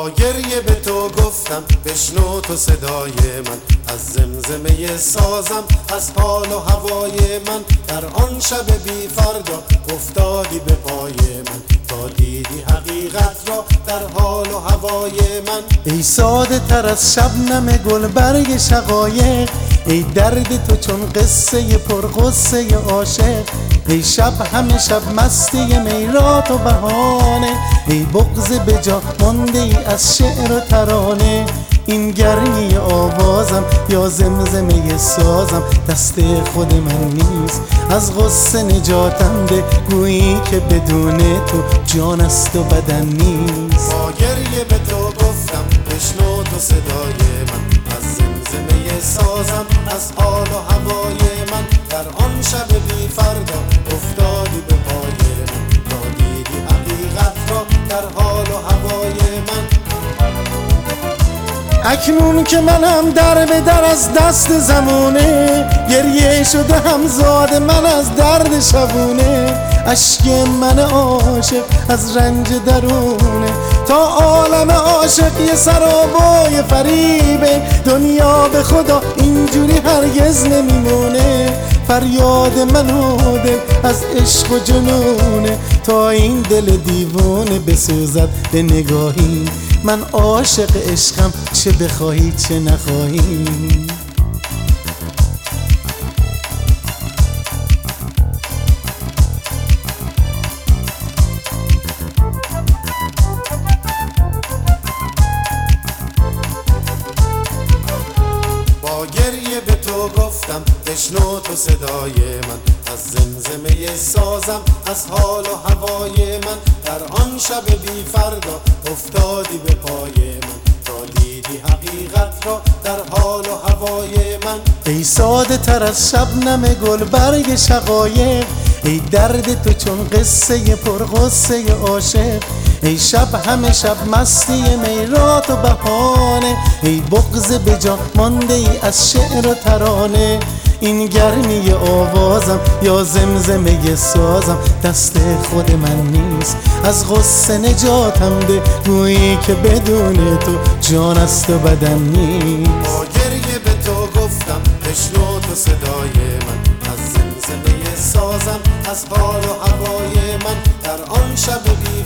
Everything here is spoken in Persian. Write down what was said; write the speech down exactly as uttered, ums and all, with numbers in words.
با گریه به تو گفتم بشنو تو صدای من، از زمزمه سازم از حال و هوای من. در آن شب بی فردا افتادی به پای من، تا دیدی حقیقت را در حال و هوای من. ای ساده تر از شبنم گل برگ شقایق، ای درد تو چون قصه پر غصه عاشق. ای شب همه شب مستی میرات و بهانه، ای بغض به جا مانده ای از شعر و ترانه. این گرمی آوازم یا زمزمه سازم دست خود من نیست، از غصه نجاتم ده گویی که بدون تو جان است و بدن نیست. با گریه به تو گفتم بشنو تو صدای من، از زمزمه سازم از حال و هوای من. در آن شب بی فردا افتادی به پای من، تا دیدی حقیقت را در حال و هوای من. اکنون که منم در به در از دست زمانه، گریه شده همزاد من از درد شبونه. اشک من عاشق از رنج درونه، تا عالم عاشق یه سرابای فریبه. دنیا به خدا اینجوری هرگز نمیمونه، فریاد من و دل از عشق و جنونه. تا این دل دیوانه بسوزد به نگاهی، من عاشق عشقم چه بخواهی چه نخواهی. با گریه به تو گفتم بشنو تو صدای من، از زمزمه سازم از حال و هوای من. در آن شب بی فردا افتادی به پای من، تا دیدی حقیقت را در حال و هوای من. ای ساده تر از شبنم گل برگ شقایق، ای درد تو چون قصه پر غصه عاشق. ای شب همه شب مستی میرات و بهانه، ای بغض به جا مانده ای از شعر و ترانه. این گرمی آوازم یا زمزمه سازم دست خود من نیست، از غصه نجاتم ده گویی که بدون تو جان است و بدن نیست. با گریه به تو گفتم بشنو تو صدای من، از زمزمه سازم از حال و هوای من. در آن شب بی